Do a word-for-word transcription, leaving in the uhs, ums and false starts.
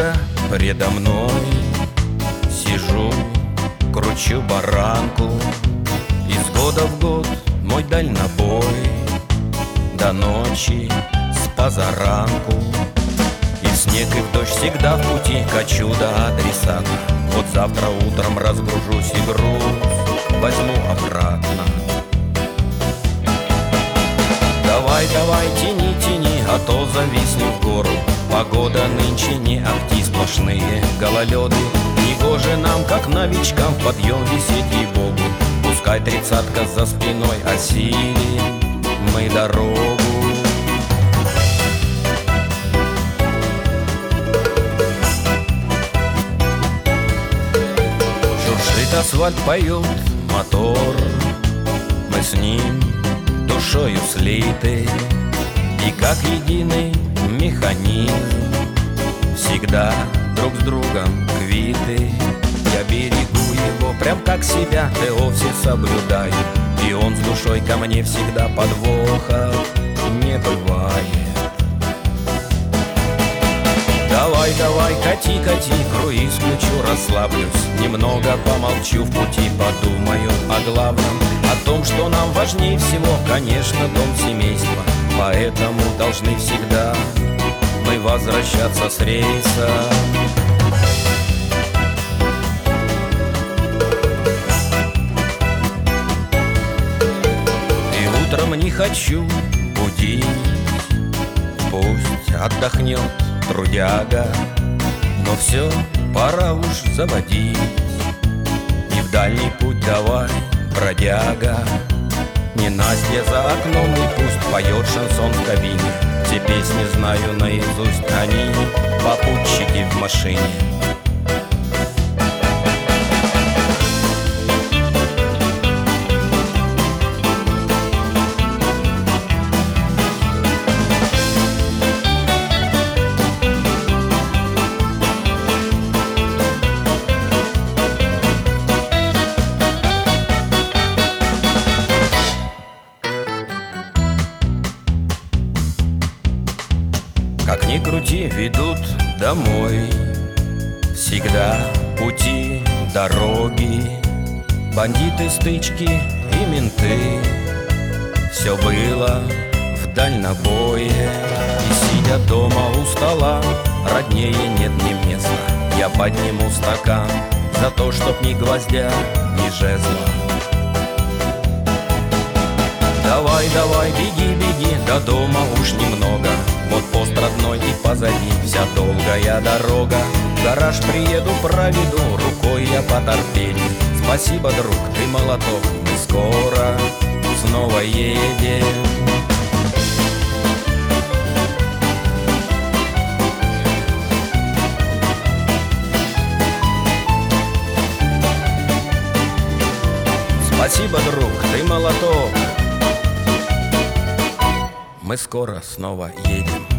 девушка предо мной. Сижу, кручу баранку, из года в год мой дальнобой. До ночи с позаранку, и в снег, и в дождь всегда в пути качу до адресата. Вот завтра утром разгружусь и груз возьму обратно. Давай, давай, тяни, тяни, а то зависнем в гору. Погода нынче не ахти, сплошные гололеды. Негоже нам, как новичкам, в подъем висеть, ей-богу. Пускай тридцатка за спиной, осилим мы дорогу. Шуршит асфальт, поет мотор, мы с ним душою слиты, и как единый механизм всегда друг с другом квиты. Я берегу его прям как себя, ТО все соблюдаю, и он с душой ко мне всегда, подвоха не бывает. Давай, давай, кати, кати, круиз включу, расслаблюсь, немного помолчу в пути, подумаю о главном, о том, что нам важнее всего, конечно, дом семейства. Поэтому должны всегда мы возвращаться с рейса. И утром не хочу будить, пусть отдохнет трудяга, но все, пора уж заводить. И в дальний путь давай, бродяга. Не Настя за окном, и пусть поет шансон в кабине. Все песни знаю наизусть, они попутчики в машине. Как ни крути, ведут домой всегда пути, дороги, бандиты, стычки и менты. Все было в дальнобое, и сидя дома у стола, роднее нет ни места. Я подниму стакан за то, чтоб ни гвоздя, ни жезла. Давай, давай, беги, беги, до дома уж немного. Вот пост родной и позади вся долгая дорога. В гараж приеду, проведу, рукой я по торпеде. Спасибо, друг, ты молоток, мы скоро снова едем. Спасибо, друг, ты молоток, мы скоро снова едем.